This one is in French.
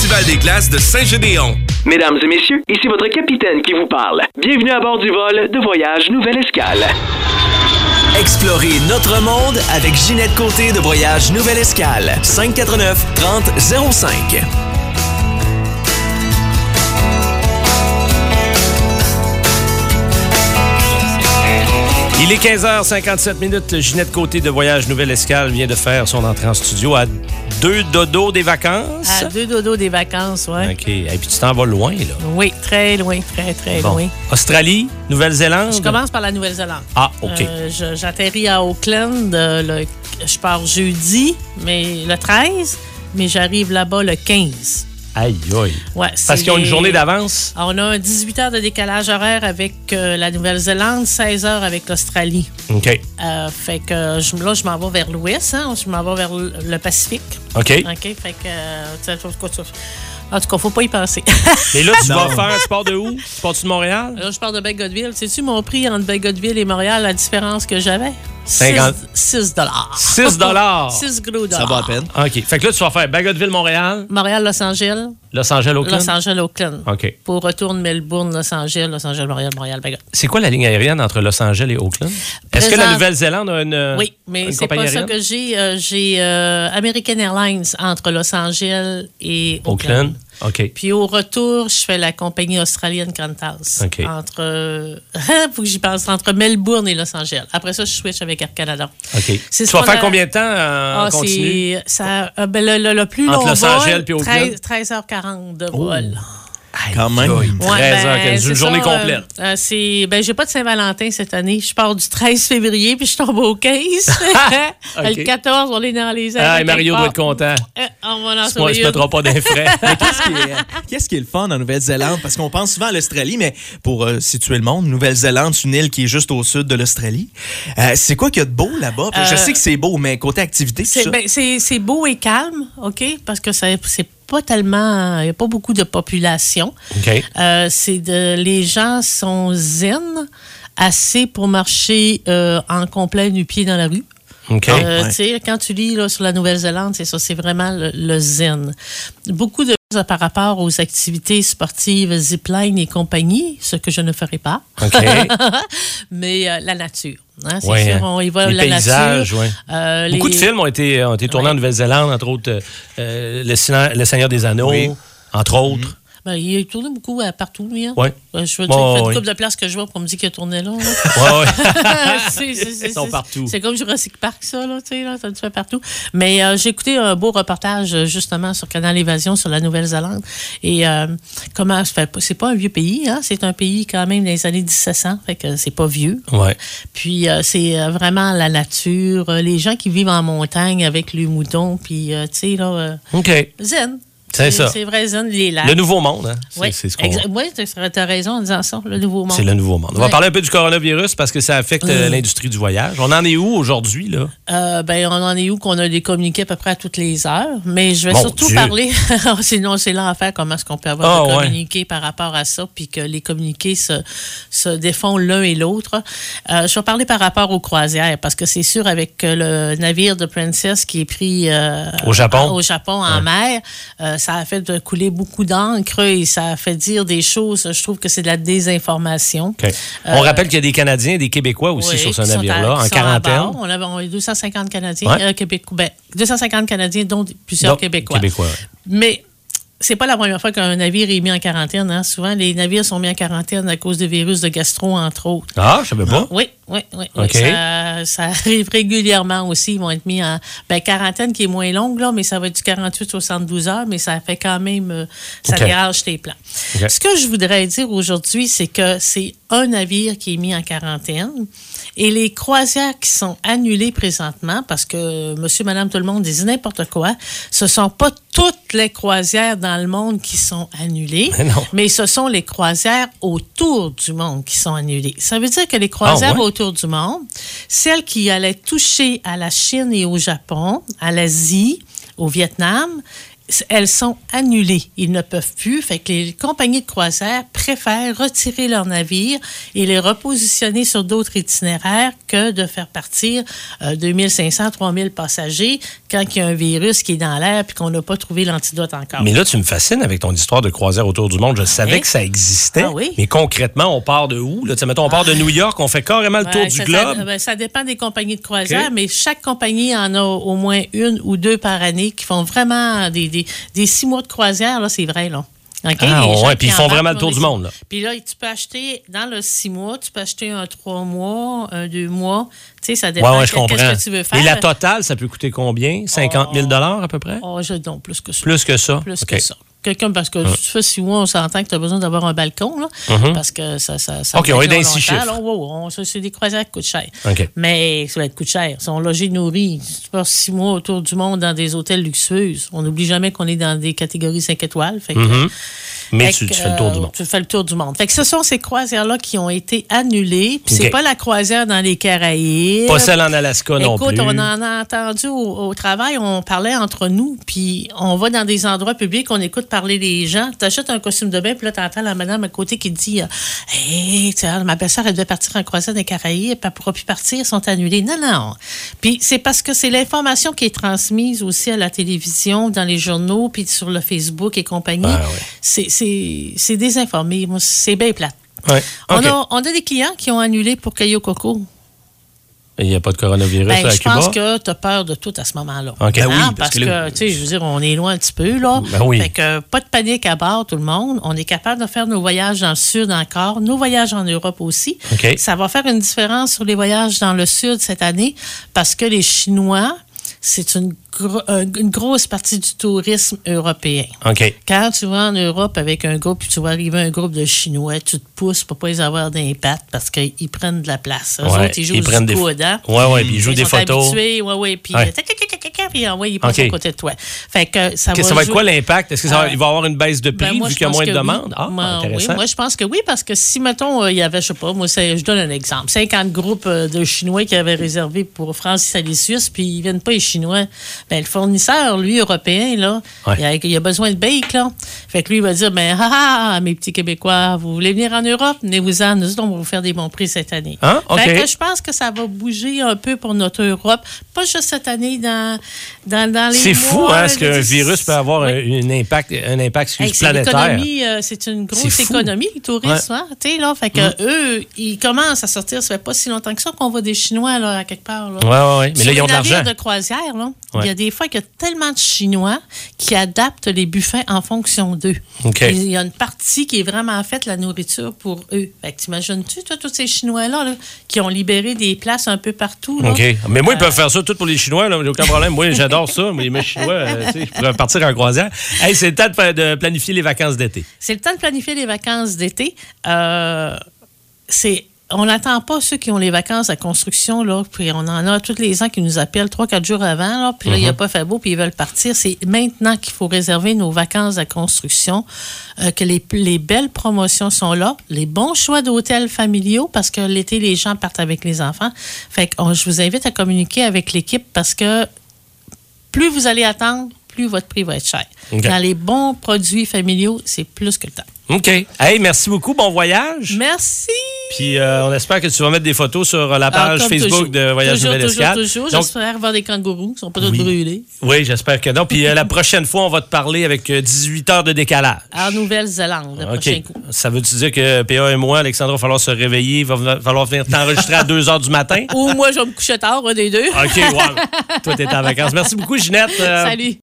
Festival des glaces de Saint-Gédéon. Mesdames et messieurs, ici votre capitaine qui vous parle. Bienvenue à bord du vol de voyage Nouvelle Escale. Explorez notre monde avec Ginette Côté de Voyage Nouvelle Escale. 549-3005. Il est 15h57. Ginette Côté de Voyage Nouvelle Escale vient de faire son entrée en studio à 2 dodos des vacances. À 2 dodos des vacances, oui. OK. Et puis tu t'en vas loin, là. Oui, très loin, très loin. Australie, Nouvelle-Zélande? Je commence par la Nouvelle-Zélande. Ah, OK. J'atterris à Auckland, je pars jeudi, mais le 13, mais j'arrive là-bas le 15. Aïe, aïe. Ouais, parce qu'ils ont une journée d'avance? On a un 18 heures de décalage horaire avec la Nouvelle-Zélande, 16 heures avec l'Australie. OK. Fait que là, je m'en vais vers l'ouest, hein, je m'en vais vers le Pacifique. OK. Fait que, en tout cas, faut pas y penser. Mais là, tu pars de où? Tu pars-tu de Montréal? Là, je pars de Bagotville. Sais-tu mon prix entre Bagotville et Montréal, la différence que j'avais? 50... 6 $. 6 $? 6 gros dollars. Ça va à peine. OK. Fait que là, tu vas faire Bagotville, Montréal. Montréal, Los Angeles. Los Angeles, Auckland. Los Angeles, Auckland. OK. Pour retourner Melbourne, Los Angeles, Montréal, Bagotville. C'est quoi la ligne aérienne entre Los Angeles et Auckland? Est-ce que la Nouvelle-Zélande a une Oui, mais une c'est pas aérienne? ça que j'ai. J'ai American Airlines entre Los Angeles et Auckland. OK. Puis au retour, je fais la compagnie australienne Qantas. OK. Faut que j'y pense, entre Melbourne et Los Angeles. Après ça, je switch avec Air Canada. OK. Tu vas faire combien de temps en continu? Le plus long entre Los Angeles et Auckland? 13h40 de vol. Quand même. 13h, une journée complète. J'ai pas de Saint-Valentin cette année. Je pars du 13 février puis je tombe au 15. Okay. Le 14, on est dans les airs. Ah, Mario doit être content. On va en Moi, je ne mettrai pas des frais. Mais qu'est-ce qui est le fun en Nouvelle-Zélande? Parce qu'on pense souvent à l'Australie, mais pour situer le monde, Nouvelle-Zélande, c'est une île qui est juste au sud de l'Australie. C'est quoi qu'il y a de beau là-bas? Je sais que c'est beau, mais côté activité, c'est beau et calme, OK? Parce que c'est pas tellement... Il n'y a pas beaucoup de population. OK. Les gens sont zen, assez pour marcher en complet nu-pied dans la rue. OK. Quand tu lis là, sur la Nouvelle-Zélande, c'est ça, c'est vraiment le zen. Beaucoup de choses par rapport aux activités sportives, zipline et compagnie, ce que je ne ferai pas. OK. Mais la nature. Hein, c'est sûr, on y va la paysages, nature. Ouais. Beaucoup de films ont été tournés en Nouvelle-Zélande, entre autres Le Seigneur des Anneaux, entre autres. Il a tourné beaucoup partout, lui. Hein? Oui. Je veux dire, il fait une couple de places que je vois pour me dire qu'il a tourné là. Ils sont partout. C'est comme Jurassic Park, ça, là, tu sais, là, ça se fait partout. Mais j'ai écouté un beau reportage, justement, sur Canal Évasion, sur la Nouvelle-Zélande. Et comment c'est pas un vieux pays, hein? C'est un pays quand même des années 1700, fait que c'est pas vieux. Ouais. Puis c'est vraiment la nature, les gens qui vivent en montagne avec les moutons, puis, tu sais, là, zen. C'est ça. C'est vrai, zen, les lacs. Le nouveau monde, hein? Oui, c'est ce qu'on voit. Oui, tu as raison en disant ça, le nouveau monde. C'est le nouveau monde. On va parler un peu du coronavirus parce que ça affecte l'industrie du voyage. On en est où aujourd'hui, là? On en est où qu'on a des communiqués à peu près à toutes les heures. Mais je vais surtout parler... Sinon, c'est l'enfer, comment est-ce qu'on peut avoir des communiqués par rapport à ça, puis que les communiqués se défont l'un et l'autre. Je vais parler par rapport aux croisières, parce que c'est sûr, avec le navire de Princess qui est pris au Japon en mer, ça a fait couler beaucoup d'encre et ça a fait dire des choses. Je trouve que c'est de la désinformation. Okay. On rappelle qu'il y a des Canadiens et des Québécois aussi sur ce navire-là, en quarantaine. On a 250 Canadiens, Québécois. 250 Canadiens, dont plusieurs Québécois. Mais c'est pas la première fois qu'un navire est mis en quarantaine. Hein. Souvent, les navires sont mis en quarantaine à cause de virus de gastro, entre autres. Ah, je savais pas. Oui. Okay. Ça arrive régulièrement aussi. Ils vont être mis en quarantaine qui est moins longue, là, mais ça va être du 48-72 heures, mais ça fait quand même... ça dérange tes plans. Okay. Ce que je voudrais dire aujourd'hui, c'est que c'est un navire qui est mis en quarantaine et les croisières qui sont annulées présentement, parce que monsieur, madame, tout le monde disent n'importe quoi, ce sont pas toutes les croisières dans le monde qui sont annulées, mais ce sont les croisières autour du monde qui sont annulées. Ça veut dire que les croisières autour du monde, celles qui allaient toucher à la Chine et au Japon, à l'Asie, au Vietnam, elles sont annulées. Ils ne peuvent plus. Fait que les compagnies de croisière préfèrent retirer leurs navires et les repositionner sur d'autres itinéraires que de faire partir 2500, 3000 passagers quand il y a un virus qui est dans l'air puis qu'on n'a pas trouvé l'antidote encore. Mais là, tu me fascines avec ton histoire de croisière autour du monde. Je savais que ça existait. Ah oui? Mais concrètement, on part de où? Là, mettons, on part de New York, on fait carrément le tour du globe. Ça dépend des compagnies de croisière, mais chaque compagnie en a au moins 1 ou 2 par année qui font vraiment des 6 mois de croisière. Là, c'est vrai, là. Okay? Puis ils font vraiment le tour du monde. Là. Puis là, tu peux acheter, dans le 6 mois, tu peux acheter un 3 mois, un 2 mois. Tu sais, ça dépend je comprends. Qu'est-ce que tu veux faire. Et la totale, ça peut coûter combien? 50 000 à peu près? Non, plus que ça. Plus que ça? Plus que ça. Quelqu'un, parce que tu fais 6 mois, on s'entend que tu as besoin d'avoir un balcon, là, parce que ça OK, on est dans 6 chiffres. C'est des croisières qui coûtent cher. Okay. Mais ça va être coûte cher. Ils sont logés, nourris. Tu passes 6 mois autour du monde dans des hôtels luxueux. On n'oublie jamais qu'on est dans des catégories 5 étoiles. Fait que, mais tu fais le tour du monde. Tu fais le tour du monde. Fait que ce sont ces croisières-là qui ont été annulées. Puis c'est pas la croisière dans les Caraïbes. Pas celle en Alaska non plus. Écoute, on en a entendu au travail, on parlait entre nous, puis on va dans des endroits publics, on écoute parler des gens. Tu achètes un costume de bain, puis là, tu entends la madame à côté qui te dit Hey, ma belle-sœur, elle devait partir en croisière des Caraïbes, elle ne pourra plus partir, sont annulées. Non. Puis c'est parce que c'est l'information qui est transmise aussi à la télévision, dans les journaux, puis sur le Facebook et compagnie. C'est désinformé. Moi, c'est bien plate. Ouais. Okay. On a des clients qui ont annulé pour Cayo Coco. Il n'y a pas de coronavirus à Cuba? Je pense que tu as peur de tout à ce moment-là. Okay. Oui, parce que, tu sais, je veux dire, on est loin un petit peu, là. Oui. Fait que pas de panique à bord, tout le monde. On est capable de faire nos voyages dans le sud encore, nos voyages en Europe aussi. Okay. Ça va faire une différence sur les voyages dans le sud cette année parce que les Chinois, c'est une grosse partie du tourisme européen. OK. Quand tu vas en Europe avec un groupe, puis tu vois arriver un groupe de Chinois, tu te pousses pour pas les avoir d'impact parce qu'ils prennent de la place. Eux autres, ils jouent du coude. Oui, puis ils jouent des photos. Puis ils passent à côté de toi. Fait que ça va être quoi l'impact? Est-ce qu'il va y avoir une baisse de prix vu qu'il y a moins de demandes? Intéressant. Moi, je pense que oui, parce que si, mettons, il y avait, je sais pas, moi, je donne un exemple, 50 groupes de Chinois qui avaient réservé pour France, Italie, Suisse, puis ils viennent pas les Chinois. Ben, le fournisseur, lui, européen, là, il a besoin de bake, là. Fait que lui, il va dire, mes petits Québécois, vous voulez venir en Europe? Venez-vous-en, nous autres, on va vous faire des bons prix cette année. Fait que je pense que ça va bouger un peu pour notre Europe. Pas juste cette année, dans les mois... C'est fou, est-ce qu'un virus peut avoir un impact planétaire? L'économie, c'est une grosse économie, le tourisme, tu sais, là. Fait que eux, ils commencent à sortir, ça fait pas si longtemps que ça qu'on voit des Chinois, là, à quelque part, là. Oui. Mais là, ils ont de l'argent. De croisière, là, il y a des fois qu'il y a tellement de Chinois qui adaptent les buffets en fonction d'eux. Okay. Il y a une partie qui est vraiment faite, la nourriture, pour eux. Fait que t'imagines-tu, toi, tous ces Chinois-là là, qui ont libéré des places un peu partout? Là? OK. Mais moi, ils peuvent faire ça tout pour les Chinois, là, aucun problème. Moi, j'adore ça. Mais les Chinois, je pourrais partir en croisière. Hey, c'est le temps de planifier les vacances d'été. C'est le temps de planifier les vacances d'été. On n'attend pas ceux qui ont les vacances à construction, là, puis on en a tous les ans qui nous appellent 3-4 jours avant, là, puis là, il n'y a pas fait beau, puis ils veulent partir. C'est maintenant qu'il faut réserver nos vacances à construction, que les belles promotions sont là, les bons choix d'hôtels familiaux, parce que l'été, les gens partent avec les enfants. Fait que je vous invite à communiquer avec l'équipe, parce que plus vous allez attendre, plus votre prix va être cher. Okay. Dans les bons produits familiaux, c'est plus que le temps. OK. Hey, merci beaucoup. Bon voyage. Merci. Puis on espère que tu vas mettre des photos sur la page Facebook de Voyage Nouvelle Escale. Toujours. J'espère voir des kangourous qui sont pas tous brûlés. Oui, j'espère que non. Puis la prochaine fois, on va te parler avec 18 heures de décalage. En Nouvelle-Zélande, le prochain coup. Ça veut-tu dire que PA et moi, Alexandra, il va falloir se réveiller, il va falloir venir t'enregistrer à 2 heures du matin? Ou moi, je vais me coucher tard, un des deux. OK, wow. Toi, t'es en vacances. Merci beaucoup, Ginette. Salut.